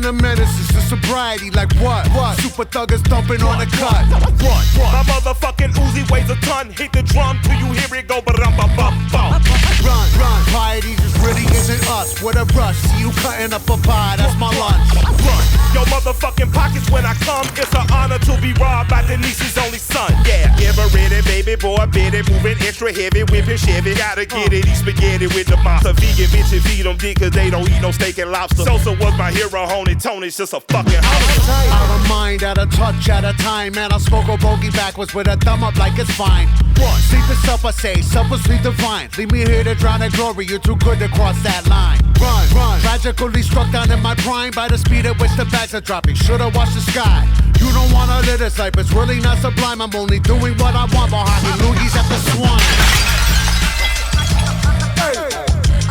the menaces to sobriety, like what? Super thuggers thumping on the cut. What? My motherfucking Uzi weighs a ton. Hit the drum till you hear it go ba-dum-ba-bum-bum. Run, piety just really isn't us. What a rush, see you cutting up a pie, that's my lunch. Run, your motherfucking pockets when I come. It's an honor to be robbed by Denise's only son. Yeah, ever ready, baby boy, bitty, moving extra heavy, whipping Chevy. Gotta get it, eat spaghetti with the monster. Vegan bitches feed them dick cause they don't eat no steak and lobster. Sosa was my hero, Honey Tony's just a fucking hustler. Out of mind, out of touch, at a time. Man, I'll smoke a bogey backwards with a thumb up like it's fine. What? Sleep is self, I say, self was sweet divine. Leave me here to drown in glory, you're too good to cross that line. Run, tragically struck down in my prime by the speed at which the bags are dropping. Should've watched the sky. You don't wanna live this life, it's really not sublime. I'm only doing what I want behind me, loogies at the Swan. Hey.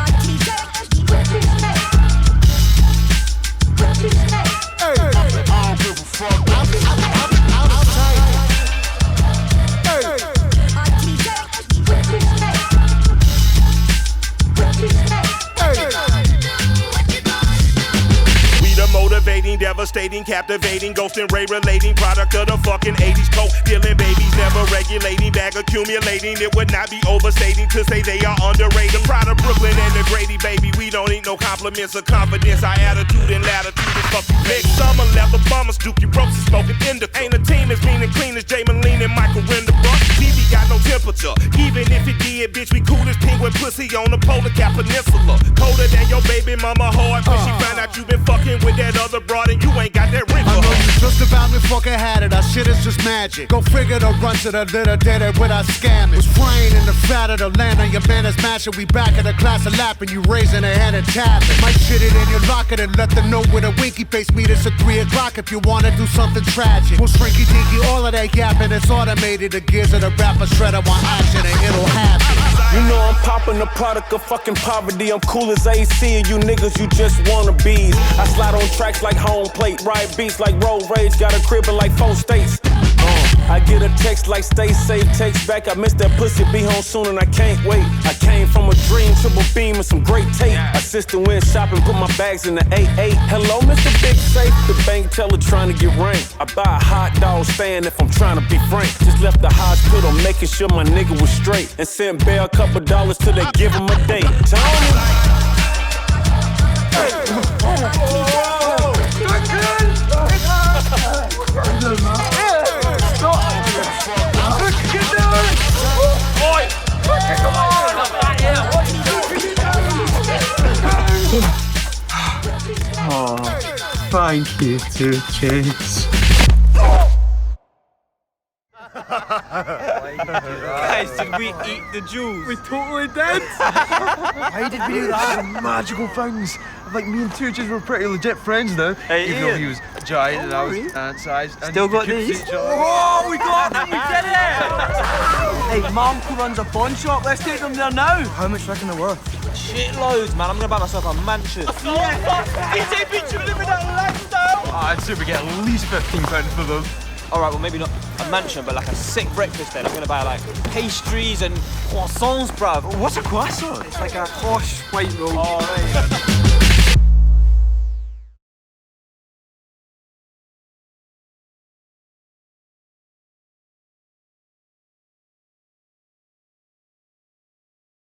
Motivating, devastating, captivating, ghost and ray relating, product of the fucking 80s, coke dealing babies, never regulating, bag accumulating. It would not be overstating to say they are underrated. Proud of Brooklyn and the Grady, baby. We don't need no compliments or confidence. Our attitude and latitude is fucking next summer. Leather bummers, Dookie ropes and smoking indica. Ain't a team as mean and clean as Jay Moline and Michael Renderbrook. TV got no temperature, even if it did, bitch. We cool as penguin pussy on the Polar Cap Peninsula. Colder than your baby mama hard when she found out you been fucking with that other broad and you ain't got that ring. I know you just about me fucking had it. Our shit is just magic. Go figure the run to the litter, did it without scamming. Was frying in the fat of the land on your man is mashing. We back in the class of lapping, you raising a hand and tapping. Might shit it in your locker and let them know with a winky face. Meet us at 3 o'clock if you wanna do something tragic. We'll shrinky dinky, all of that yapping. It's automated. The gears of the rapper shredder want action and it'll happen. You know I'm popping, the product of fucking poverty. I'm cool as AC, and you niggas, you just wannabes. I slide on tracks like home plate, ride beats like road rage, got a crib in like 4 states. I get a text like stay safe, text back, I miss that pussy, be home soon and I can't wait. I came from a dream, triple beam and some great tape. Assistant went shopping, put my bags in the 8-8. Hello, Mr. Big Safe, the bank teller trying to get ranked. I buy a hot dog stand if I'm trying to be frank. Just left the hospital, making sure my nigga was straight. And sent Bear a couple dollars till they give him a date. Tony! Oh, thank you, 2 Kids. Guys, did we eat the jewels? We totally did! Why did we do that? Magical things. Like, me and 2 Kids were pretty legit friends now. Hey, even though he was giant and I was ant-sized. Still got these? Oh, we got them! We did it! Hey, Mum runs a pawn shop. Let's take them there now. How much do you reckon they're worth? Shitloads, man. I'm gonna buy myself a mansion. DJ Beach, you living that lifestyle? I'd say we get at least £15 for them. Alright, well, maybe not a mansion, but like a sick breakfast then. I'm gonna buy like pastries and croissants, bruv. What's a croissant? It's like a posh white roll. Oh, right.